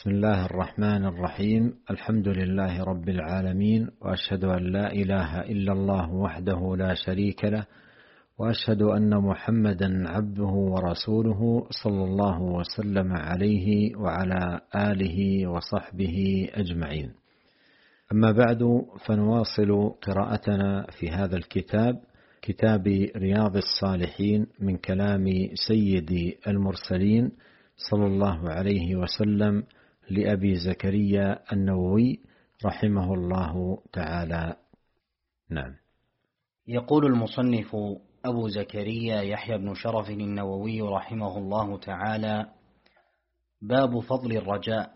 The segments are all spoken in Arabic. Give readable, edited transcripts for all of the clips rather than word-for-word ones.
بسم الله الرحمن الرحيم. الحمد لله رب العالمين، وأشهد أن لا إله إلا الله وحده لا شريك له، وأشهد أن محمدا عبده ورسوله صلى الله وسلم عليه وعلى آله وصحبه أجمعين. أما بعد، فنواصل قراءتنا في هذا الكتاب، كتاب رياض الصالحين، من كلام سيد المرسلين صلى الله عليه وسلم لأبي زكريا النووي رحمه الله تعالى. نعم. يقول المصنف أبو زكريا يحيى بن شرف النووي رحمه الله تعالى: باب فضل الرجاء.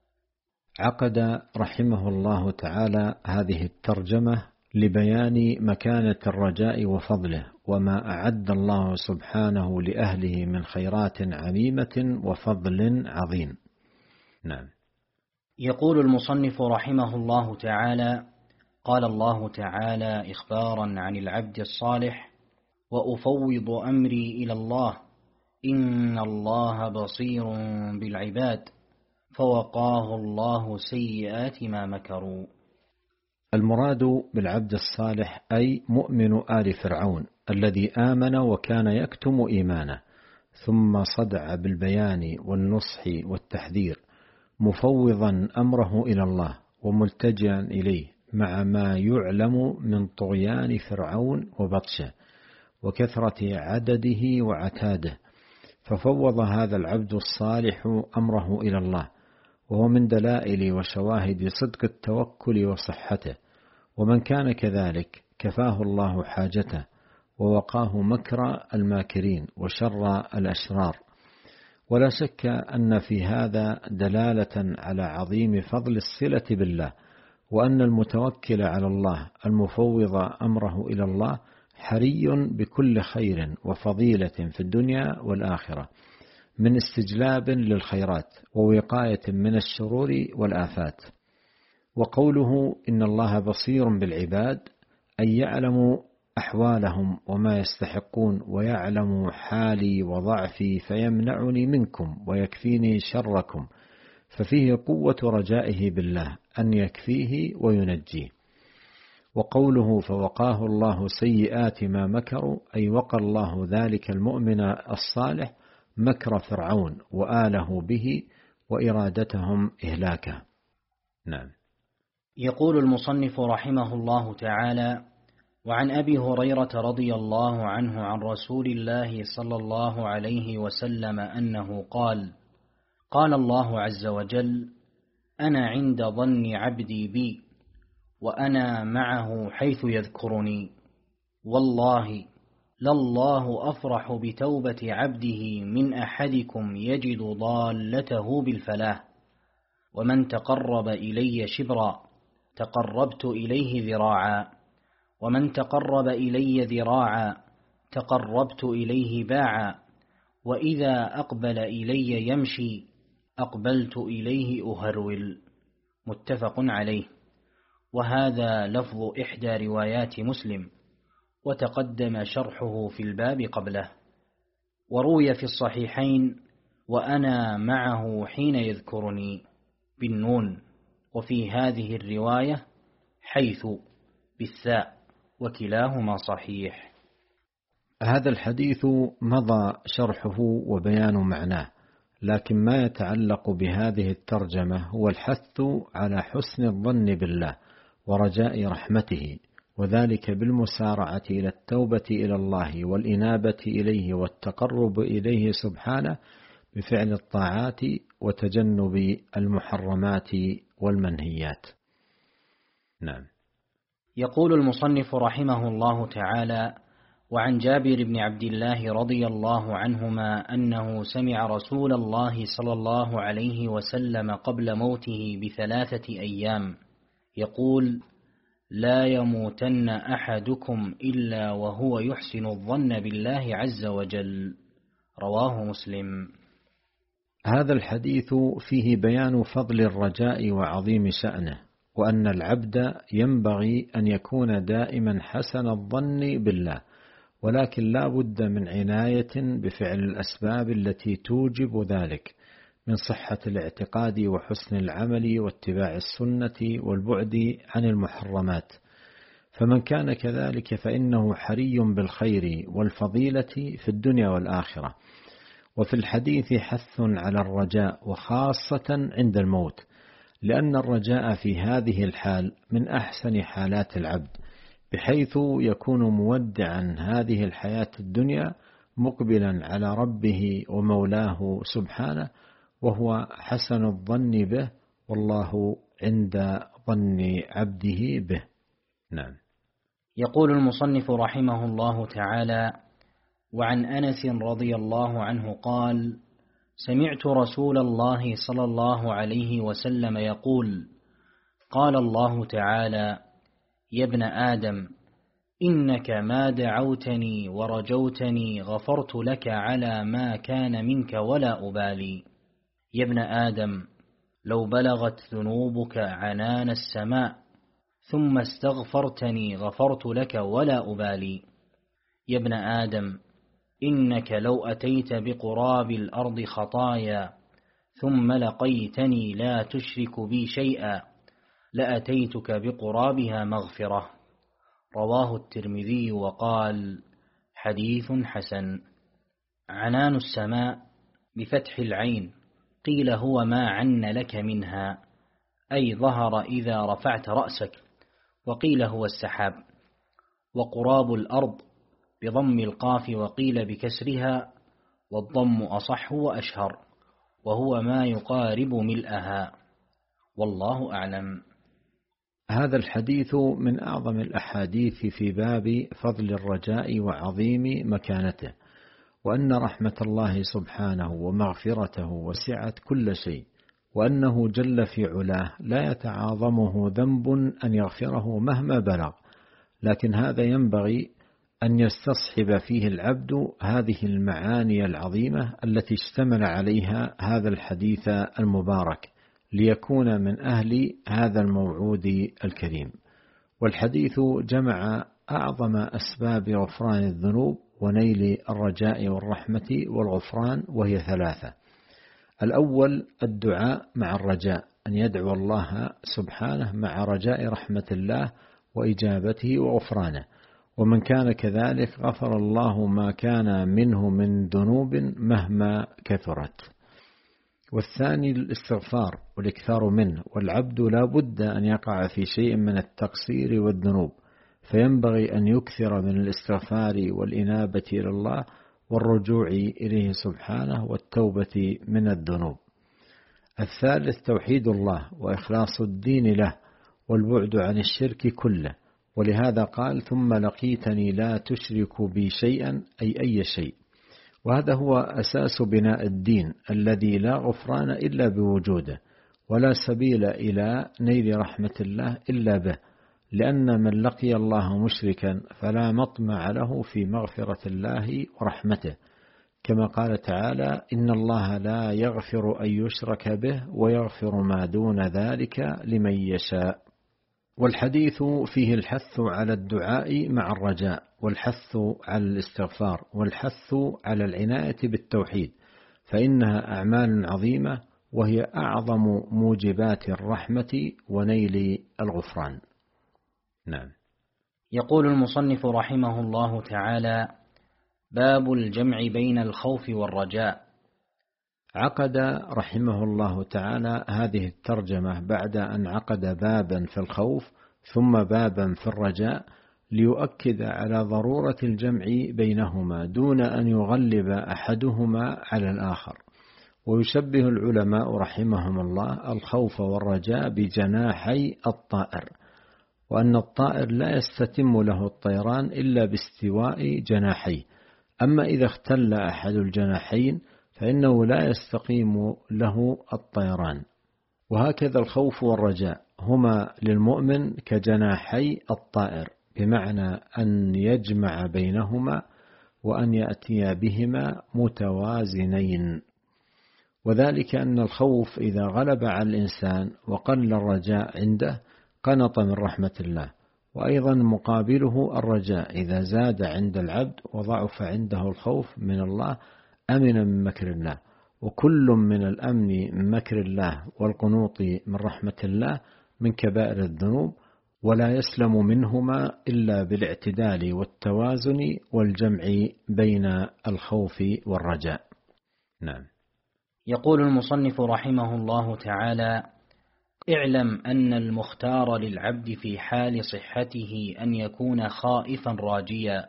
عقد رحمه الله تعالى هذه الترجمة لبيان مكانة الرجاء وفضله، وما أعد الله سبحانه لأهله من خيرات عميمة وفضل عظيم. نعم. يقول المصنف رحمه الله تعالى: قال الله تعالى إخبارا عن العبد الصالح: وأفوض أمري إلى الله إن الله بصير بالعباد فوقاه الله سيئات ما مكروا. المراد بالعبد الصالح أي مؤمن آل فرعون الذي آمن وكان يكتم إيمانه، ثم صدع بالبيان والنصح والتحذير، مفوضا أمره إلى الله وملتجئا إليه، مع ما يعلم من طغيان فرعون وبطشه وكثرة عدده وعتاده. ففوض هذا العبد الصالح أمره إلى الله، وهو من دلائل وشواهد صدق التوكل وصحته. ومن كان كذلك كفاه الله حاجته، ووقاه مكر الماكرين وشر الأشرار. ولا شك أن في هذا دلالة على عظيم فضل الصلة بالله، وأن المتوكل على الله المفوض أمره إلى الله حري بكل خير وفضيلة في الدنيا والآخرة، من استجلاب للخيرات ووقاية من الشرور والآفات. وقوله إن الله بصير بالعباد أي يعلم أحوالهم وما يستحقون، ويعلم حالي وضعفي فيمنعني منكم ويكفيني شركم، ففيه قوة رجائه بالله أن يكفيه وينجيه. وقوله فوقاه الله سيئات ما مكروا أي وقى الله ذلك المؤمن الصالح مكر فرعون وآله به وإرادتهم إهلاكه. نعم. يقول المصنف رحمه الله تعالى: وعن أبي هريرة رضي الله عنه عن رسول الله صلى الله عليه وسلم أنه قال: قال الله عز وجل: أنا عند ظن عبدي بي وأنا معه حيث يذكرني، والله لله أفرح بتوبة عبده من أحدكم يجد ضالته بالفلاح، ومن تقرب إلي شبرا تقربت إليه ذراعا، ومن تقرب إلي ذراعا تقربت إليه باعا، وإذا أقبل إلي يمشي أقبلت إليه أهرول. متفق عليه. وهذا لفظ إحدى روايات مسلم، وتقدم شرحه في الباب قبله. وروي في الصحيحين: وأنا معه حين يذكرني بالنون، وفي هذه الرواية حيث بالثاء، وكلاهما صحيح. هذا الحديث مضى شرحه وبيان معناه، لكن ما يتعلق بهذه الترجمة هو الحث على حسن الظن بالله ورجاء رحمته، وذلك بالمسارعة إلى التوبة إلى الله والإنابة إليه والتقرب إليه سبحانه بفعل الطاعات وتجنب المحرمات والمنهيات. نعم. يقول المصنف رحمه الله تعالى: وعن جابر بن عبد الله رضي الله عنهما أنه سمع رسول الله صلى الله عليه وسلم قبل موته ب3 أيام يقول: لا يموتن أحدكم إلا وهو يحسن الظن بالله عز وجل. رواه مسلم. هذا الحديث فيه بيان فضل الرجاء وعظيم شأنه، وأن العبد ينبغي أن يكون دائما حسن الظن بالله، ولكن لا بد من عناية بفعل الأسباب التي توجب ذلك، من صحة الاعتقاد وحسن العمل واتباع السنة والبعد عن المحرمات. فمن كان كذلك فإنه حري بالخير والفضيلة في الدنيا والآخرة. وفي الحديث حث على الرجاء وخاصة عند الموت، لأن الرجاء في هذه الحال من أحسن حالات العبد، بحيث يكون مودعا هذه الحياة الدنيا مقبلا على ربه ومولاه سبحانه، وهو حسن الظن به، والله عند ظن عبده به. نعم. يقول المصنف رحمه الله تعالى: وعن أنس رضي الله عنه قال: سمعت رسول الله صلى الله عليه وسلم يقول: قال الله تعالى: يا ابن آدم، إنك ما دعوتني ورجوتني غفرت لك على ما كان منك ولا أبالي. يا ابن آدم، لو بلغت ذنوبك عنان السماء ثم استغفرتني غفرت لك ولا أبالي. يا ابن آدم، إنك لو أتيت بقراب الأرض خطايا ثم لقيتني لا تشرك بي شيئا لأتيتك بقرابها مغفرة. رواه الترمذي وقال: حديث حسن. عنان السماء بفتح العين، قيل هو ما عن لك منها، أي ظهر إذا رفعت رأسك، وقيل هو السحاب. وقراب الأرض بضم القاف، وقيل بكسرها، والضم أصح وأشهر، وهو ما يقارب ملئها، والله أعلم. هذا الحديث من أعظم الأحاديث في باب فضل الرجاء وعظيم مكانته، وأن رحمة الله سبحانه ومغفرته وسعت كل شيء، وأنه جل في علاه لا يتعاظمه ذنب أن يغفره مهما بلغ، لكن هذا ينبغي أن يستصحب فيه العبد هذه المعاني العظيمة التي اشتمل عليها هذا الحديث المبارك، ليكون من أهل هذا الموعود الكريم. والحديث جمع أعظم أسباب غفران الذنوب ونيل الرجاء والرحمة والغفران، وهي ثلاثة. الأول الدعاء مع الرجاء، أن يدعو الله سبحانه مع رجاء رحمة الله وإجابته وغفرانه، ومن كان كذلك غفر الله ما كان منه من ذنوب مهما كثرت. والثاني الاستغفار والإكثار منه، والعبد لا بد أن يقع في شيء من التقصير والذنوب، فينبغي أن يكثر من الاستغفار والإنابة إلى الله والرجوع إليه سبحانه والتوبة من الذنوب. الثالث توحيد الله وإخلاص الدين له والبعد عن الشرك كله، ولهذا قال: ثم لقيتني لا تشرك بي شيئا، أي شيء. وهذا هو أساس بناء الدين الذي لا غفران إلا بوجوده، ولا سبيل إلى نيل رحمة الله إلا به، لأن من لقي الله مشركا فلا مطمع له في مغفرة الله ورحمته، كما قال تعالى: إن الله لا يغفر أن يشرك به ويغفر ما دون ذلك لمن يشاء. والحديث فيه الحث على الدعاء مع الرجاء، والحث على الاستغفار، والحث على العناية بالتوحيد، فإنها أعمال عظيمة، وهي أعظم موجبات الرحمة ونيل الغفران. نعم. يقول المصنف رحمه الله تعالى: باب الجمع بين الخوف والرجاء. عقد رحمه الله تعالى هذه الترجمة بعد أن عقد بابا في الخوف ثم بابا في الرجاء، ليؤكد على ضرورة الجمع بينهما دون أن يغلب أحدهما على الآخر. ويشبه العلماء رحمهم الله الخوف والرجاء بجناحي الطائر، وأن الطائر لا يستتم له الطيران إلا باستواء جناحيه، أما إذا اختل أحد الجناحين فإنه لا يستقيم له الطيران. وهكذا الخوف والرجاء هما للمؤمن كجناحي الطائر، بمعنى أن يجمع بينهما وأن يأتي بهما متوازنين. وذلك أن الخوف إذا غلب على الإنسان وقل الرجاء عنده قنط من رحمة الله، وأيضا مقابله الرجاء إذا زاد عند العبد وضعف عنده الخوف من الله أمن من مكر الله. وكل من الأمن من مكر الله والقنوط من رحمة الله من كبائر الذنوب، ولا يسلم منهما إلا بالاعتدال والتوازن والجمع بين الخوف والرجاء. نعم. يقول المصنف رحمه الله تعالى: اعلم أن المختار للعبد في حال صحته أن يكون خائفا راجيا،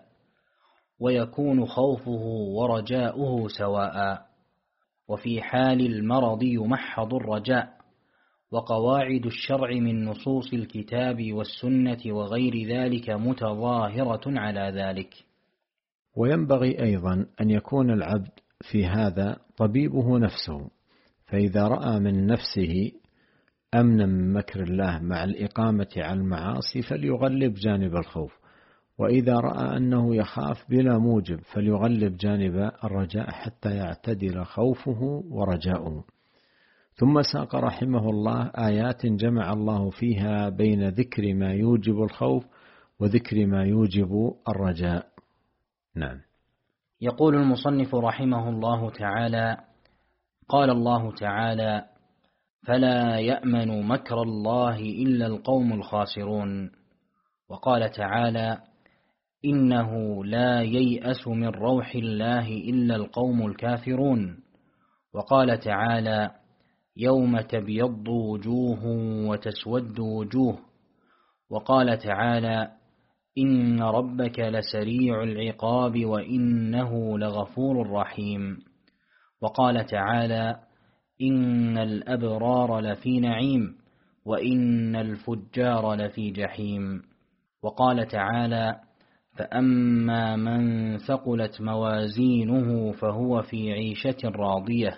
ويكون خوفه ورجاؤه سواء، وفي حال المرض يمحض الرجاء، وقواعد الشرع من نصوص الكتاب والسنة وغير ذلك متظاهرة على ذلك. وينبغي أيضا أن يكون العبد في هذا طبيبه نفسه، فإذا رأى من نفسه أمنا من مكر الله مع الإقامة على المعاصي فليغلب جانب الخوف، وإذا رأى أنه يخاف بلا موجب فليغلب جانب الرجاء حتى يعتدل خوفه ورجاؤه. ثم ساق رحمه الله آيات جمع الله فيها بين ذكر ما يوجب الخوف وذكر ما يوجب الرجاء. نعم. يقول المصنف رحمه الله تعالى: قال الله تعالى: فلا يأمن مكر الله إلا القوم الخاسرون. وقال تعالى: إنه لا ييأس من روح الله إلا القوم الكافرون. وقال تعالى: يوم تبيض وجوه وتسود وجوه. وقال تعالى: إن ربك لسريع العقاب وإنه لغفور رحيم. وقال تعالى: إن الأبرار لفي نعيم وإن الفجار لفي جحيم. وقال تعالى: فأما من ثقلت موازينه فهو في عيشة راضية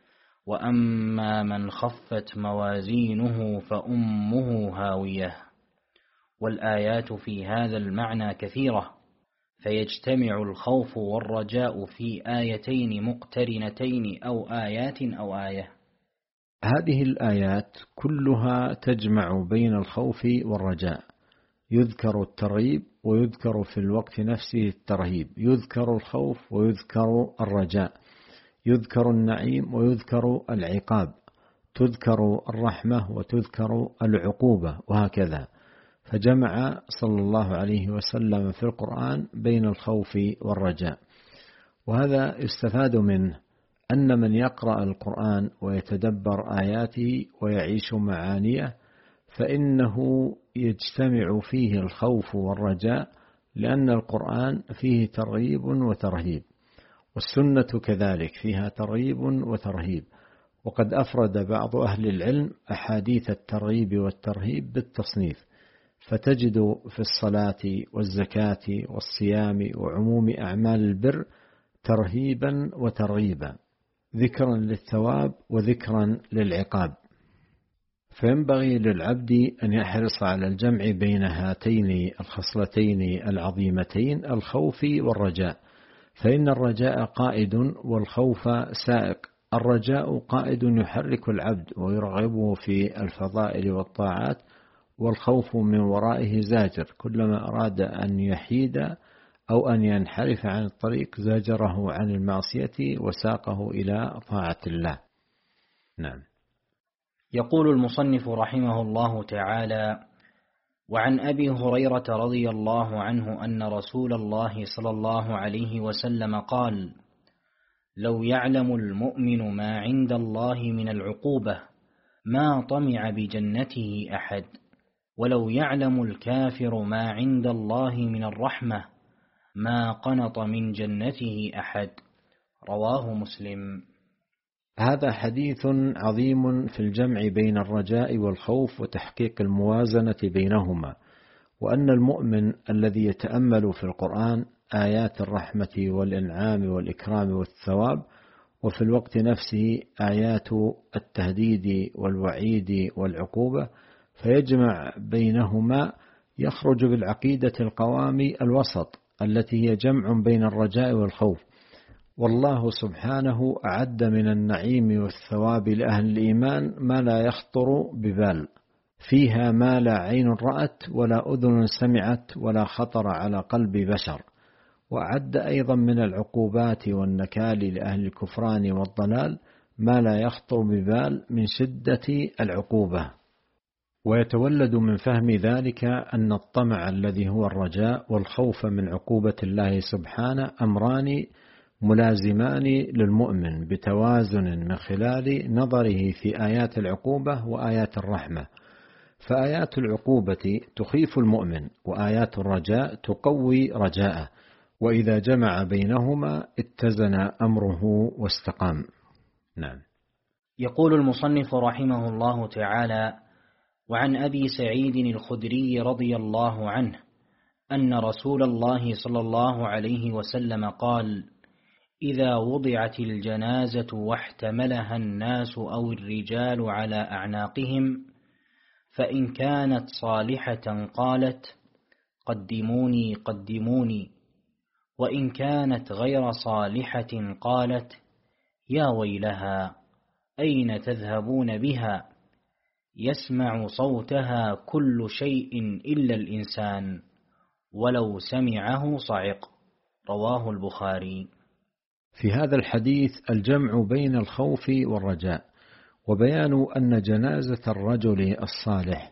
وأما من خفت موازينه فأمه هاوية. والآيات في هذا المعنى كثيرة، فيجتمع الخوف والرجاء في آيتين مقترنتين أو آيات أو آية. هذه الآيات كلها تجمع بين الخوف والرجاء، يذكر الترغيب ويذكر في الوقت نفسه الترهيب، يذكر الخوف ويذكر الرجاء، يذكر النعيم ويذكر العقاب، تذكر الرحمة وتذكر العقوبة، وهكذا. فجمع صلى الله عليه وسلم في القرآن بين الخوف والرجاء. وهذا يستفاد منه أن من يقرأ القرآن ويتدبر آياته ويعيش معانيه فإنه يجتمع فيه الخوف والرجاء، لأن القرآن فيه ترغيب وترهيب، والسنة كذلك فيها ترغيب وترهيب. وقد أفرد بعض أهل العلم أحاديث الترغيب والترهيب بالتصنيف، فتجد في الصلاة والزكاة والصيام وعموم أعمال البر ترهيبا وترغيبا، ذكرا للثواب وذكرا للعقاب. فينبغي للعبد أن يحرص على الجمع بين هاتين الخصلتين العظيمتين، الخوف والرجاء، فإن الرجاء قائد والخوف سائق. الرجاء قائد يحرك العبد ويرغبه في الفضائل والطاعات، والخوف من ورائه زاجر، كلما أراد أن يحيد أو أن ينحرف عن الطريق زاجره عن المعصية وساقه إلى طاعة الله. نعم. يقول المصنف رحمه الله تعالى: وعن أبي هريرة رضي الله عنه أن رسول الله صلى الله عليه وسلم قال: لو يعلم المؤمن ما عند الله من العقوبة ما طمع بجنته أحد، ولو يعلم الكافر ما عند الله من الرحمة ما قنط من جنته أحد. رواه مسلم. هذا حديث عظيم في الجمع بين الرجاء والخوف وتحقيق الموازنة بينهما، وأن المؤمن الذي يتأمل في القرآن آيات الرحمة والإنعام والإكرام والثواب، وفي الوقت نفسه آيات التهديد والوعيد والعقوبة، فيجمع بينهما، يخرج بالعقيدة القوام الوسط التي هي جمع بين الرجاء والخوف. والله سبحانه أعد من النعيم والثواب لأهل الإيمان ما لا يخطر ببال، فيها ما لا عين رأت ولا أذن سمعت ولا خطر على قلب بشر. وأعد أيضا من العقوبات والنكال لأهل الكفران والضلال ما لا يخطر ببال من شدة العقوبة. ويتولد من فهم ذلك أن الطمع الذي هو الرجاء والخوف من عقوبة الله سبحانه أمران ملازمان للمؤمن بتوازن من خلال نظره في آيات العقوبة وآيات الرحمة. فآيات العقوبة تخيف المؤمن، وآيات الرجاء تقوي رجاءه، وإذا جمع بينهما اتزن أمره واستقام. نعم. يقول المصنف رحمه الله تعالى: وعن أبي سعيد الخدري رضي الله عنه أن رسول الله صلى الله عليه وسلم قال: إذا وضعت الجنازة واحتملها الناس أو الرجال على أعناقهم، فإن كانت صالحة قالت: قدموني قدموني، وإن كانت غير صالحة قالت: يا ويلها، أين تذهبون بها؟ يسمع صوتها كل شيء إلا الإنسان، ولو سمعه صعق. رواه البخاري. في هذا الحديث الجمع بين الخوف والرجاء، وبيان أن جنازة الرجل الصالح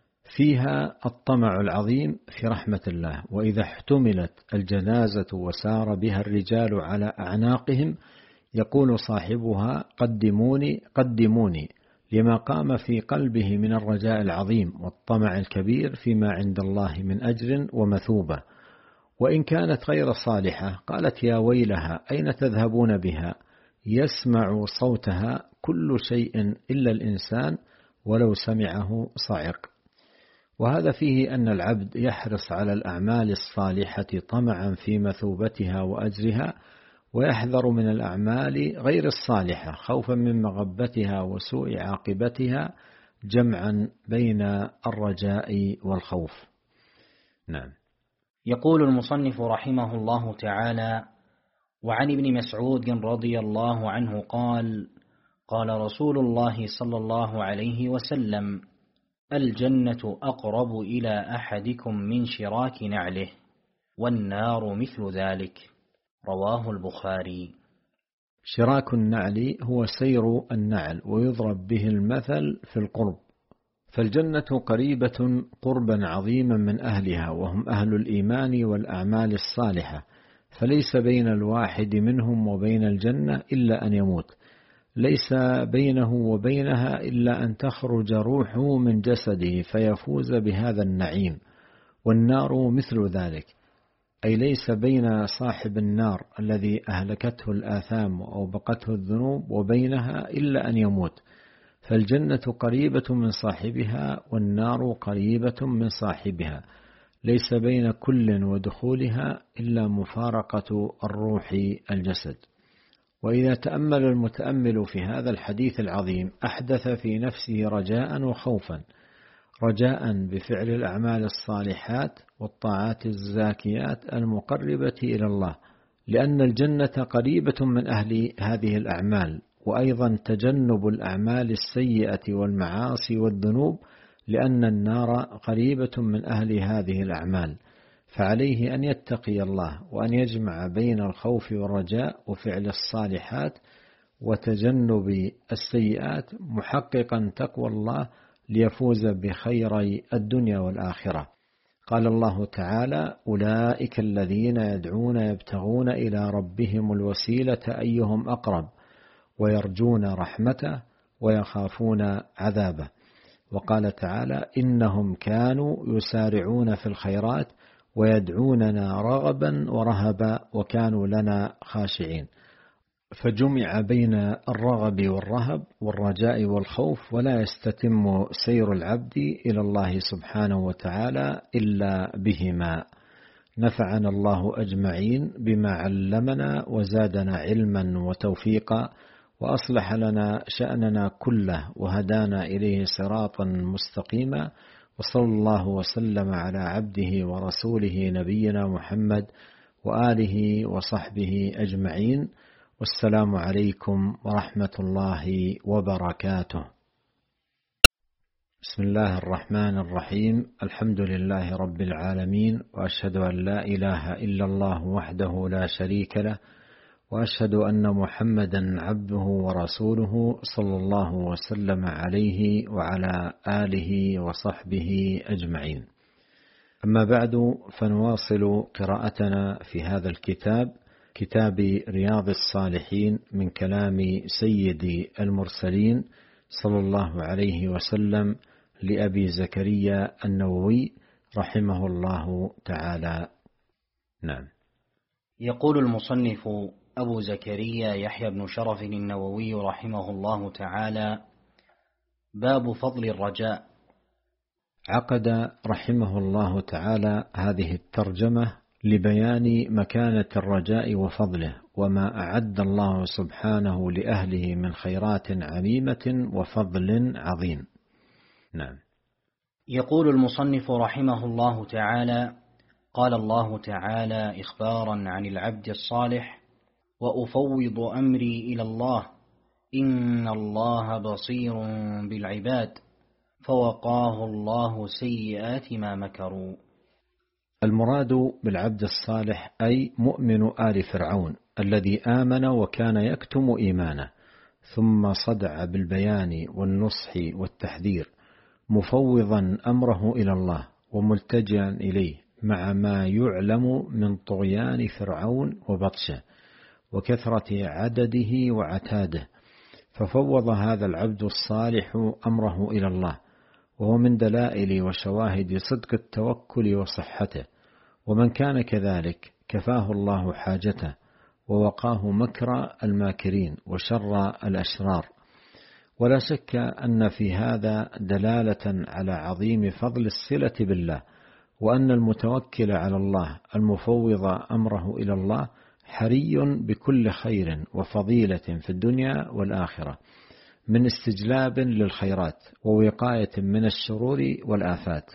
فيها الطمع العظيم في رحمة الله، وإذا احتملت الجنازة وسار بها الرجال على أعناقهم يقول صاحبها: قدموني قدموني، لما قام في قلبه من الرجاء العظيم والطمع الكبير فيما عند الله من أجر ومثوبة. وإن كانت غير صالحة قالت: يا ويلها، أين تذهبون بها؟ يسمع صوتها كل شيء إلا الإنسان، ولو سمعه صعق. وهذا فيه أن العبد يحرص على الأعمال الصالحة طمعا في مثوبتها وأجرها، ويحذر من الأعمال غير الصالحة خوفا من مغبتها وسوء عاقبتها، جمعا بين الرجاء والخوف. نعم. يقول المصنف رحمه الله تعالى: وعن ابن مسعود رضي الله عنه قال: قال رسول الله صلى الله عليه وسلم: الجنة أقرب إلى أحدكم من شراك نعله، والنار مثل ذلك. رواه البخاري. شراك النعل هو سير النعل، ويضرب به المثل في القرب، فالجنة قريبة قربا عظيما من أهلها، وهم أهل الإيمان والأعمال الصالحة، فليس بين الواحد منهم وبين الجنة إلا أن يموت، ليس بينه وبينها إلا أن تخرج روحه من جسده فيفوز بهذا النعيم. والنار مثل ذلك، أي ليس بين صاحب النار الذي أهلكته الآثام وأوبقته الذنوب وبينها إلا أن يموت، فالجنة قريبة من صاحبها والنار قريبة من صاحبها، ليس بين كل ودخولها إلا مفارقة الروح الجسد. وإذا تأمل المتأمل في هذا الحديث العظيم أحدث في نفسه رجاء وخوفا: رجاء بفعل الأعمال الصالحات والطاعات الزاكيات المقربة إلى الله، لأن الجنة قريبة من أهل هذه الأعمال، وأيضا تجنب الأعمال السيئة والمعاصي والذنوب، لأن النار قريبة من أهل هذه الأعمال، فعليه أن يتقي الله وأن يجمع بين الخوف والرجاء وفعل الصالحات وتجنب السيئات، محققا تقوى الله ليفوز بخيري الدنيا والآخرة. قال الله تعالى: أولئك الذين يدعون يبتغون إلى ربهم الوسيلة أيهم أقرب ويرجون رحمته ويخافون عذابه. وقال تعالى: إنهم كانوا يسارعون في الخيرات ويدعوننا رغبا ورهبا وكانوا لنا خاشعين. فجمع بين الرغب والرهب والرجاء والخوف، ولا يستتم سير العبد إلى الله سبحانه وتعالى إلا بهما. نفعنا الله أجمعين بما علمنا وزادنا علما وتوفيقا، وأصلح لنا شأننا كله وهدانا إليه صراطا مستقيما، وصلى الله وسلم على عبده ورسوله نبينا محمد وآله وصحبه أجمعين، والسلام عليكم ورحمة الله وبركاته. بسم الله الرحمن الرحيم. الحمد لله رب العالمين، وأشهد أن لا إله إلا الله وحده لا شريك له، وأشهد أن محمدا عبده ورسوله صلى الله وسلم عليه وعلى آله وصحبه أجمعين. أما بعد، فنواصل قراءتنا في هذا الكتاب، كتاب رياض الصالحين، من كلام سيد المرسلين صلى الله عليه وسلم لأبي زكريا النووي رحمه الله تعالى. نعم. يقول المصنف أبو زكريا يحيى بن شرف النووي رحمه الله تعالى: باب فضل الرجاء. عقد رحمه الله تعالى هذه الترجمة لبيان مكانة الرجاء وفضله، وما أعد الله سبحانه لأهله من خيرات عميمة وفضل عظيم. نعم. يقول المصنف رحمه الله تعالى: قال الله تعالى إخبارا عن العبد الصالح: وأفوض أمري إلى الله إن الله بصير بالعباد فوقاه الله سيئات ما مكروا. المراد بالعبد الصالح أي مؤمن آل فرعون الذي آمن وكان يكتم إيمانه، ثم صدع بالبيان والنصح والتحذير، مفوضا أمره إلى الله وملتجئا إليه، مع ما يعلم من طغيان فرعون وبطشه وكثرة عدده وعتاده، ففوض هذا العبد الصالح أمره إلى الله، وهو من دلائل وشواهد صدق التوكل وصحته. ومن كان كذلك كفاه الله حاجته ووقاه مكر الماكرين وشر الأشرار. ولا شك أن في هذا دلالة على عظيم فضل الصلة بالله، وأن المتوكل على الله المفوض أمره إلى الله حري بكل خير وفضيلة في الدنيا والآخرة، من استجلاب للخيرات ووقاية من الشرور والآفات.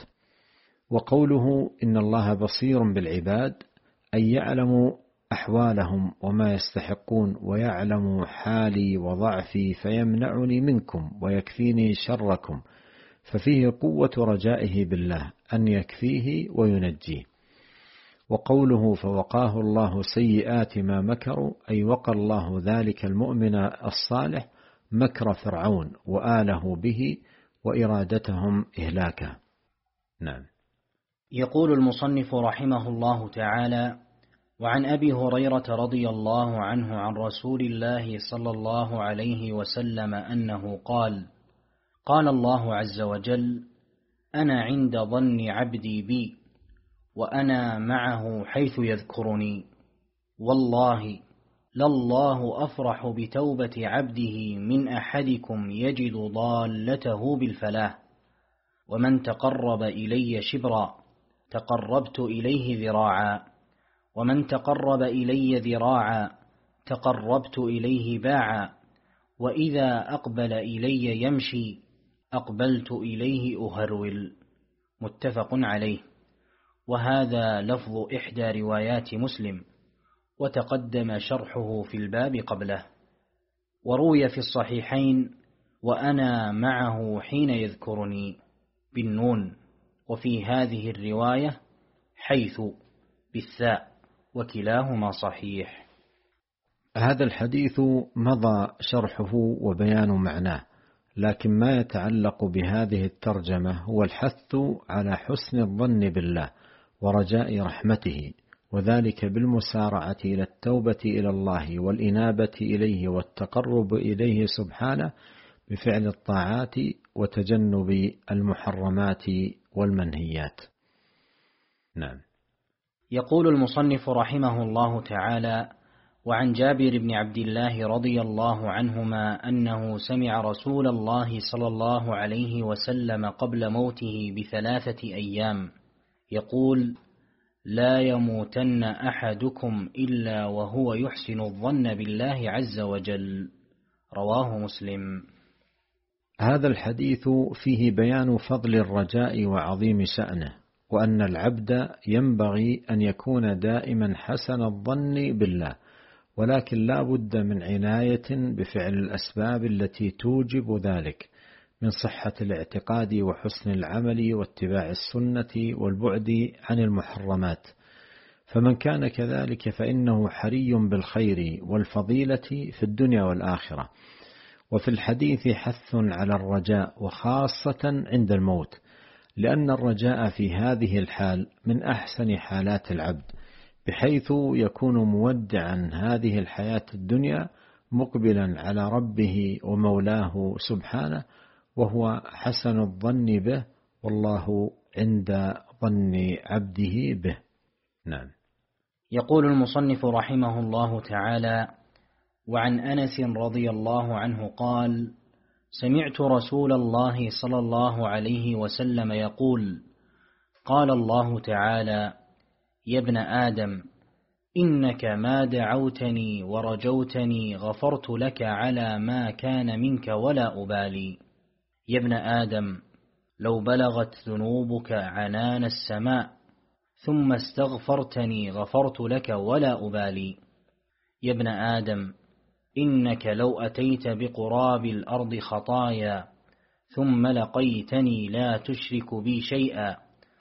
وقوله إن الله بصير بالعباد أي يعلم أحوالهم وما يستحقون، ويعلم حالي وضعفي فيمنعني منكم ويكفيني شركم، ففيه قوة رجائه بالله أن يكفيه وينجيه. وقوله فوقاه الله سيئات ما مكروا أي وقى الله ذلك المؤمن الصالح مكر فرعون وآله به وإرادتهم إهلاكه. نعم. يقول المصنف رحمه الله تعالى: وعن أبي هريرة رضي الله عنه عن رسول الله صلى الله عليه وسلم أنه قال: قال الله عز وجل: أنا عند ظن عبدي بي وأنا معه حيث يذكرني، والله لله أفرح بتوبة عبده من أحدكم يجد ضالته بالفلاح، ومن تقرب إلي شبرا تقربت إليه ذراعا، ومن تقرب إلي ذراعا تقربت إليه باعا، وإذا أقبل إلي يمشي أقبلت إليه أهرول. متفق عليه. وهذا لفظ إحدى روايات مسلم، وتقدم شرحه في الباب قبله. وروي في الصحيحين: وأنا معه حين يذكرني بالنون، وفي هذه الرواية حيث بالثاء، وكلاهما صحيح. هذا الحديث مضى شرحه وبيان معناه، لكن ما يتعلق بهذه الترجمة هو الحث على حسن الظن بالله ورجاء رحمته، وذلك بالمسارعة إلى التوبة إلى الله والإنابة إليه والتقرب إليه سبحانه بفعل الطاعات وتجنب المحرمات والمنهيات. نعم. يقول المصنف رحمه الله تعالى: وعن جابر بن عبد الله رضي الله عنهما أنه سمع رسول الله صلى الله عليه وسلم قبل موته ب3 أيام يقول: لا يموتن أحدكم إلا وهو يحسن الظن بالله عز وجل. رواه مسلم. هذا الحديث فيه بيان فضل الرجاء وعظيم شأنه، وأن العبد ينبغي أن يكون دائما حسن الظن بالله، ولكن لا بد من عناية بفعل الأسباب التي توجب ذلك، من صحة الاعتقاد وحسن العمل واتباع السنة والبعد عن المحرمات، فمن كان كذلك فإنه حري بالخير والفضيلة في الدنيا والآخرة. وفي الحديث حث على الرجاء وخاصة عند الموت، لأن الرجاء في هذه الحال من أحسن حالات العبد، بحيث يكون مودعا هذه الحياة الدنيا مقبلا على ربه ومولاه سبحانه، وهو حسن الظن به، والله عند ظن عبده به. نعم. يقول المصنف رحمه الله تعالى: وعن أنس رضي الله عنه قال: سمعت رسول الله صلى الله عليه وسلم يقول: قال الله تعالى: يا ابن آدم، إنك ما دعوتني ورجوتني غفرت لك على ما كان منك ولا أبالي. يا ابن آدم، لو بلغت ذنوبك عنان السماء ثم استغفرتني غفرت لك ولا أبالي. يا ابن آدم، إنك لو أتيت بقراب الأرض خطايا ثم لقيتني لا تشرك بي شيئا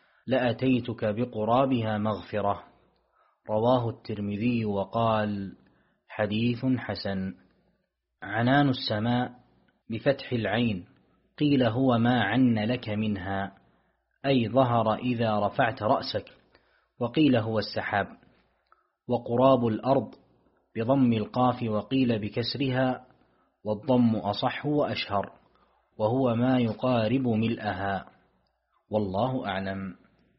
لأتيتك بقرابها مغفرة. رواه الترمذي وقال: حديث حسن. عنان السماء بفتح العين، قيل هو ما عن لك منها، أي ظهر إذا رفعت رأسك، وقيل هو السحاب. وقراب الأرض بضم القاف، وقيل بكسرها، والضم أصح وأشهر، وهو ما يقارب ملئها، والله أعلم.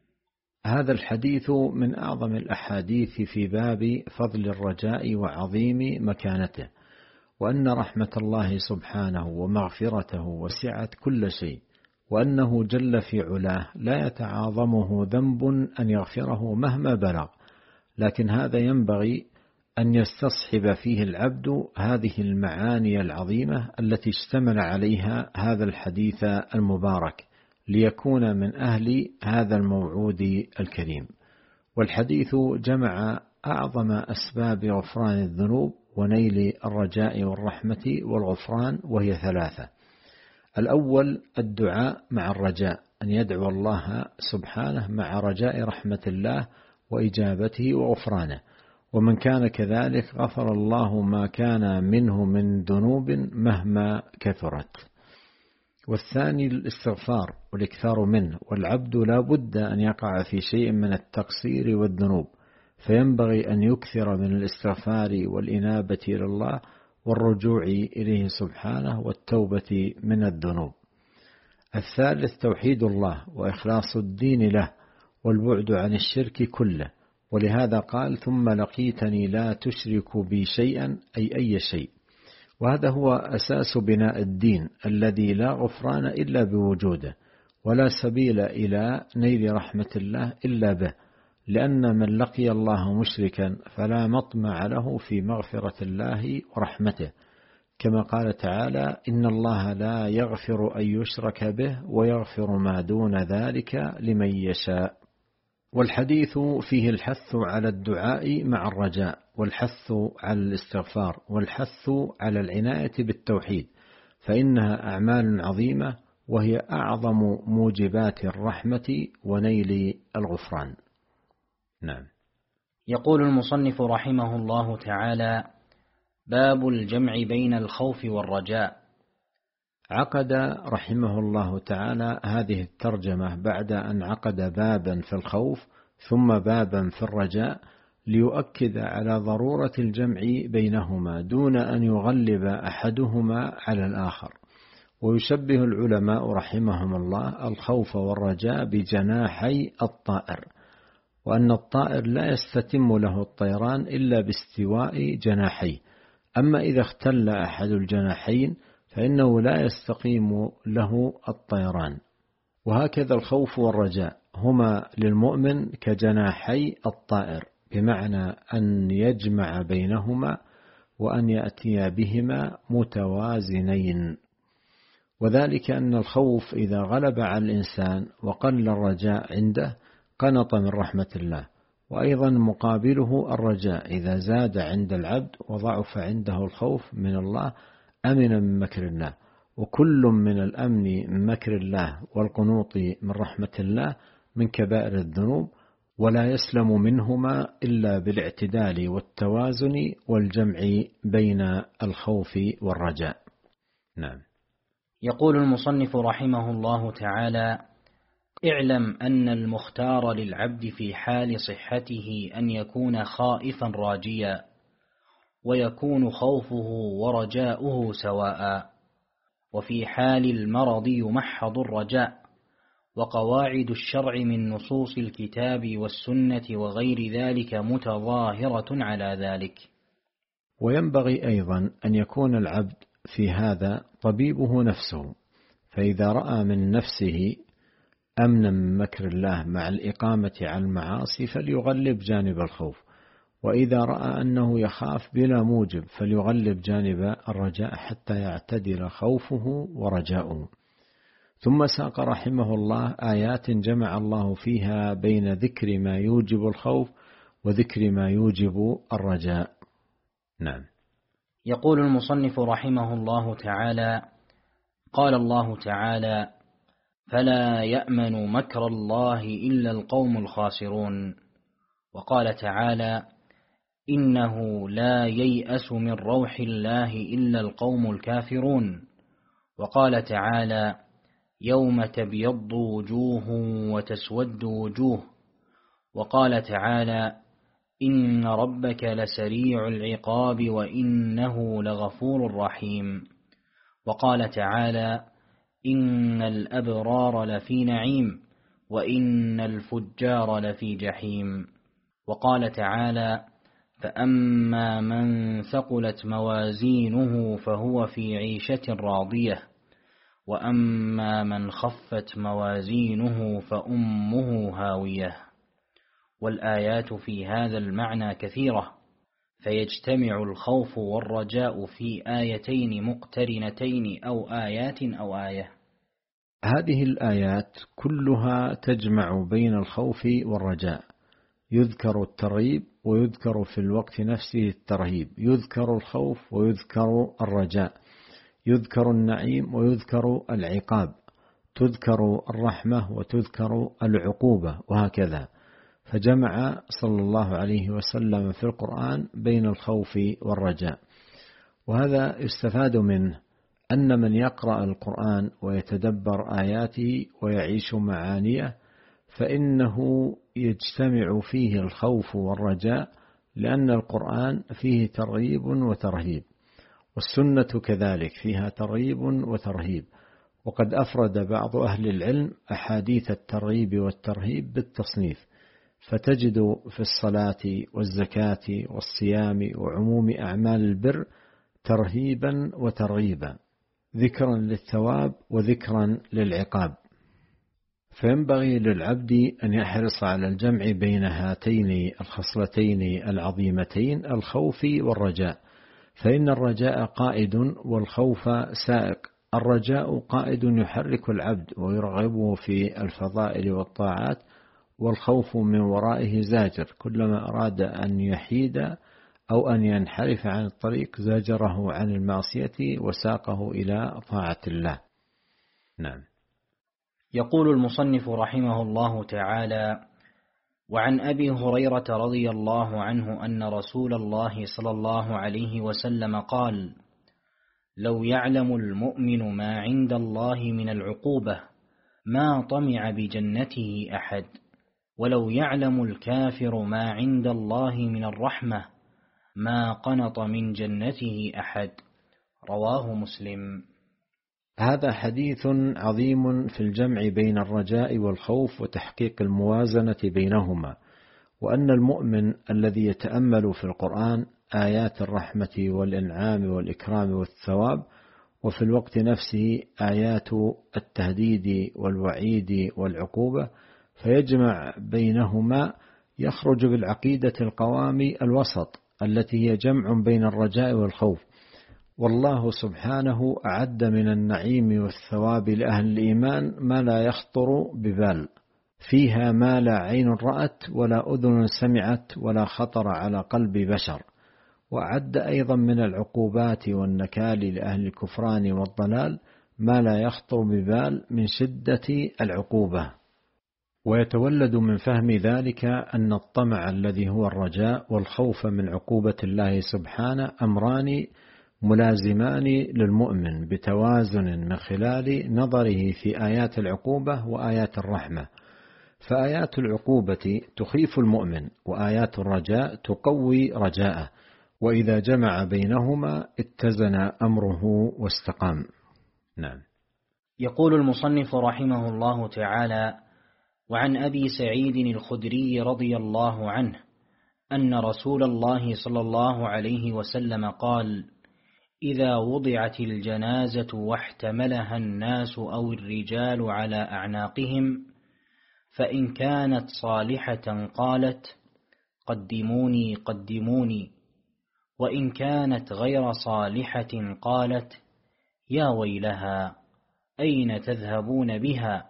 هذا الحديث من أعظم الأحاديث في باب فضل الرجاء وعظيم مكانته، وأن رحمة الله سبحانه ومغفرته وسعت كل شيء، وأنه جل في علاه لا يتعاظمه ذنب أن يغفره مهما بلغ، لكن هذا ينبغي أن يستصحب فيه العبد هذه المعاني العظيمة التي اشتمل عليها هذا الحديث المبارك، ليكون من أهل هذا الموعود الكريم. والحديث جمع أعظم أسباب غفران الذنوب ونيل الرجاء والرحمة والغفران، وهي ثلاثة. الأول الدعاء مع الرجاء، أن يدعو الله سبحانه مع رجاء رحمة الله وإجابته وغفرانه، ومن كان كذلك غفر الله ما كان منه من ذنوب مهما كثرت. والثاني الاستغفار والإكثار منه، والعبد لا بد أن يقع في شيء من التقصير والذنوب، فينبغي أن يكثر من الاستغفار والإنابة إلى الله والرجوع إليه سبحانه والتوبة من الذنوب. الثالث توحيد الله وإخلاص الدين له والبعد عن الشرك كله، ولهذا قال: ثم لقيتني لا تشرك بي شيئا، أي شيء. وهذا هو أساس بناء الدين الذي لا غفران إلا بوجوده، ولا سبيل إلى نيل رحمة الله إلا به، لأن من لقي الله مشركا فلا مطمع له في مغفرة الله ورحمته، كما قال تعالى: إن الله لا يغفر أن يشرك به ويغفر ما دون ذلك لمن يشاء. والحديث فيه الحث على الدعاء مع الرجاء، والحث على الاستغفار، والحث على العناية بالتوحيد، فإنها أعمال عظيمة، وهي أعظم موجبات الرحمة ونيل الغفران. نعم. يقول المصنف رحمه الله تعالى: باب الجمع بين الخوف والرجاء. عقد رحمه الله تعالى هذه الترجمة بعد أن عقد بابا في الخوف ثم بابا في الرجاء، ليؤكد على ضرورة الجمع بينهما دون أن يغلب أحدهما على الآخر. ويشبه العلماء رحمهم الله الخوف والرجاء بجناحي الطائر، وأن الطائر لا يستتم له الطيران إلا باستواء جناحيه، أما إذا اختل أحد الجناحين فإنه لا يستقيم له الطيران. وهكذا الخوف والرجاء هما للمؤمن كجناحي الطائر، بمعنى أن يجمع بينهما وأن يأتي بهما متوازنين. وذلك أن الخوف إذا غلب على الإنسان وقل الرجاء عنده قنط من رحمة الله، وأيضا مقابله الرجاء إذا زاد عند العبد وضعف عنده الخوف من الله أمن من مكر الله. وكل من الأمن من مكر الله والقنوط من رحمة الله من كبائر الذنوب، ولا يسلم منهما إلا بالاعتدال والتوازن والجمع بين الخوف والرجاء. نعم. يقول المصنف رحمه الله تعالى: اعلم أن المختار للعبد في حال صحته أن يكون خائفا راجيا، ويكون خوفه ورجاؤه سواء، وفي حال المرض يمحض الرجاء، وقواعد الشرع من نصوص الكتاب والسنة وغير ذلك متظاهرة على ذلك. وينبغي أيضا أن يكون العبد في هذا طبيبه نفسه، فإذا رأى من نفسه أمنا من مكر الله مع الإقامة على المعاصي فليغلب جانب الخوف، وإذا رأى أنه يخاف بلا موجب فليغلب جانب الرجاء حتى يعتدل خوفه ورجاؤه. ثم ساق رحمه الله آيات جمع الله فيها بين ذكر ما يوجب الخوف وذكر ما يوجب الرجاء. نعم. يقول المصنف رحمه الله تعالى: قال الله تعالى: فلا يأمن مكر الله إلا القوم الخاسرون. وقال تعالى: إنه لا ييأس من روح الله إلا القوم الكافرون. وقال تعالى: يوم تبيض وجوه وتسود وجوه. وقال تعالى: إن ربك لسريع العقاب وإنه لغفور رحيم. وقال تعالى: إن الأبرار لفي نعيم وإن الفجار لفي جحيم. وقال تعالى: فأما من ثقلت موازينه فهو في عيشة راضية وأما من خفت موازينه فأمه هاوية. والآيات في هذا المعنى كثيرة، فيجتمع الخوف والرجاء في آيتين مقترنتين أو آيات أو آية. هذه الآيات كلها تجمع بين الخوف والرجاء، يذكر الترغيب ويذكر في الوقت نفسه الترهيب، يذكر الخوف ويذكر الرجاء، يذكر النعيم ويذكر العقاب، تذكر الرحمة وتذكر العقوبة، وهكذا. فجمع صلى الله عليه وسلم في القرآن بين الخوف والرجاء. وهذا يستفاد منه أن من يقرأ القرآن ويتدبر آياته ويعيش معانيه فإنه يجتمع فيه الخوف والرجاء، لأن القرآن فيه ترغيب وترهيب، والسنة كذلك فيها ترغيب وترهيب. وقد أفرد بعض أهل العلم أحاديث الترغيب والترهيب بالتصنيف، فتجد في الصلاة والزكاة والصيام وعموم أعمال البر ترهيبا وترغيبا، ذكرا للثواب وذكرا للعقاب. فينبغي للعبد أن يحرص على الجمع بين هاتين الخصلتين العظيمتين، الخوف والرجاء، فإن الرجاء قائد والخوف سائق. الرجاء قائد يحرك العبد ويرغبه في الفضائل والطاعات، والخوف من ورائه زاجر، كلما أراد أن يحيد أو أن ينحرف عن الطريق زاجره عن المعصية وساقه إلى طاعة الله. نعم. يقول المصنف رحمه الله تعالى: وعن أبي هريرة رضي الله عنه أن رسول الله صلى الله عليه وسلم قال: لو يعلم المؤمن ما عند الله من العقوبة ما طمع بجنته أحد، ولو يعلم الكافر ما عند الله من الرحمة ما قنط من جنته أحد. رواه مسلم. هذا حديث عظيم في الجمع بين الرجاء والخوف وتحقيق الموازنة بينهما، وأن المؤمن الذي يتأمل في القرآن آيات الرحمة والإنعام والإكرام والثواب، وفي الوقت نفسه آيات التهديد والوعيد والعقوبة، فيجمع بينهما، يخرج بالعقيدة القوام الوسط التي هي جمع بين الرجاء والخوف. والله سبحانه أعد من النعيم والثواب لأهل الإيمان ما لا يخطر ببال، فيها ما لا عين رأت ولا أذن سمعت ولا خطر على قلب بشر. وأعد أيضا من العقوبات والنكال لأهل الكفران والضلال ما لا يخطر ببال من شدة العقوبة. ويتولد من فهم ذلك أن الطمع الذي هو الرجاء والخوف من عقوبة الله سبحانه أمران ملازمان للمؤمن بتوازن من خلال نظره في آيات العقوبة وآيات الرحمة، فآيات العقوبة تخيف المؤمن وآيات الرجاء تقوي رجاءه، وإذا جمع بينهما اتزن أمره واستقام. نعم. يقول المصنف رحمه الله تعالى: وعن أبي سعيد الخدري رضي الله عنه أن رسول الله صلى الله عليه وسلم قال: إذا وضعت الجنازة واحتملها الناس أو الرجال على أعناقهم، فإن كانت صالحة قالت: قدموني قدموني، وإن كانت غير صالحة قالت: يا ويلها أين تذهبون بها؟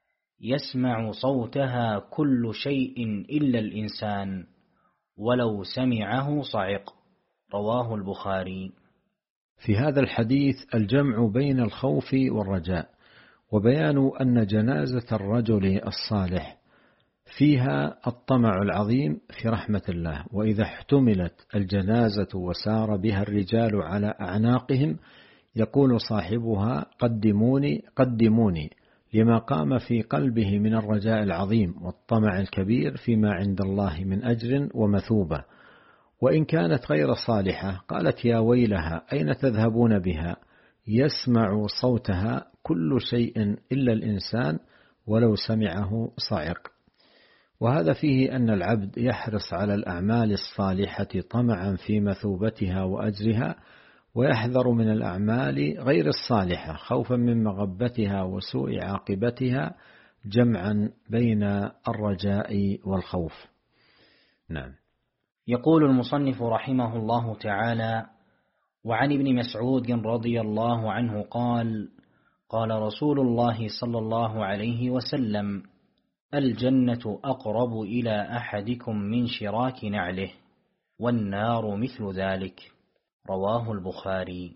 يسمع صوتها كل شيء إلا الإنسان، ولو سمعه صعق. رواه البخاري. في هذا الحديث الجمع بين الخوف والرجاء، وبيان أن جنازة الرجل الصالح فيها الطمع العظيم في رحمة الله، وإذا احتملت الجنازة وسار بها الرجال على أعناقهم يقول صاحبها: قدموني قدموني، لما قام في قلبه من الرجاء العظيم والطمع الكبير فيما عند الله من أجر ومثوبة. وإن كانت غير صالحة قالت: يا ويلها أين تذهبون بها؟ يسمع صوتها كل شيء إلا الإنسان، ولو سمعه صعق. وهذا فيه أن العبد يحرص على الأعمال الصالحة طمعا في مثوبتها وأجرها، ويحذر من الأعمال غير الصالحة خوفا من مغبتها وسوء عاقبتها، جمعا بين الرجاء والخوف. نعم. يقول المصنف رحمه الله تعالى: وعن ابن مسعود رضي الله عنه قال: قال رسول الله صلى الله عليه وسلم: الجنة أقرب إلى أحدكم من شراك نعله، والنار مثل ذلك. رواه البخاري.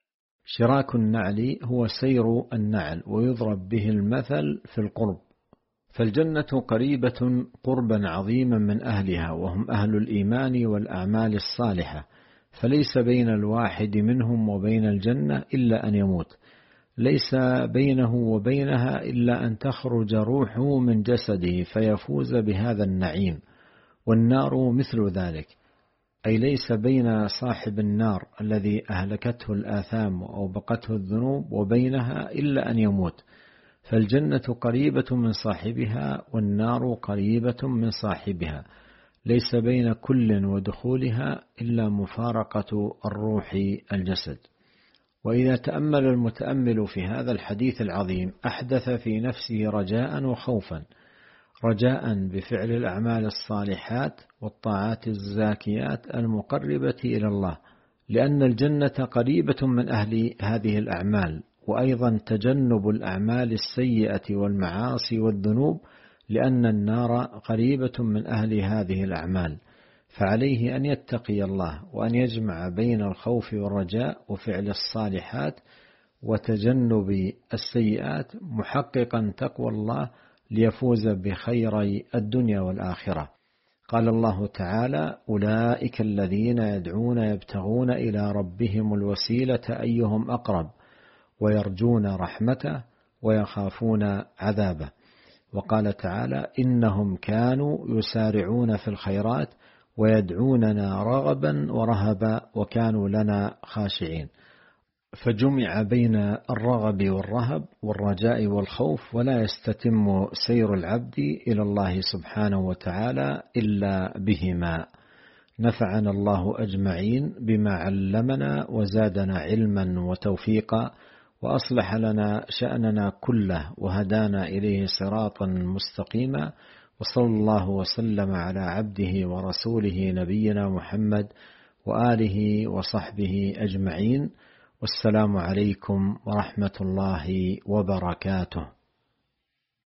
شراك النعل هو سير النعل، ويضرب به المثل في القرب، فالجنة قريبة قربا عظيما من أهلها، وهم أهل الإيمان والأعمال الصالحة، فليس بين الواحد منهم وبين الجنة إلا أن يموت، ليس بينه وبينها إلا أن تخرج روحه من جسده فيفوز بهذا النعيم. والنار مثل ذلك، أي ليس بين صاحب النار الذي أهلكته الآثام وأوبقته الذنوب وبينها إلا أن يموت، فالجنة قريبة من صاحبها والنار قريبة من صاحبها، ليس بين كل ودخولها إلا مفارقة الروح الجسد. وإذا تأمل المتأمل في هذا الحديث العظيم أحدث في نفسه رجاء وخوفا: رجاء بفعل الأعمال الصالحات والطاعات الزاكيات المقربة إلى الله، لأن الجنة قريبة من أهل هذه الأعمال، وأيضا تجنب الأعمال السيئة والمعاصي والذنوب، لأن النار قريبة من أهل هذه الأعمال، فعليه أن يتقي الله وأن يجمع بين الخوف والرجاء وفعل الصالحات وتجنب السيئات، محققا تقوى الله ليفوز بخيري الدنيا والآخرة. قال الله تعالى: أولئك الذين يدعون يبتغون إلى ربهم الوسيلة أيهم أقرب ويرجون رحمته ويخافون عذابه. وقال تعالى: إنهم كانوا يسارعون في الخيرات ويدعوننا رغبا ورهبا وكانوا لنا خاشعين. فجمع بين الرغب والرهب والرجاء والخوف، ولا يستتم سير العبد إلى الله سبحانه وتعالى إلا بهما. نفعنا الله أجمعين بما علمنا وزادنا علما وتوفيقا، وأصلح لنا شأننا كله وهدانا إليه صراطا مستقيما، وصلى الله وسلم على عبده ورسوله نبينا محمد وآله وصحبه أجمعين، والسلام عليكم ورحمة الله وبركاته.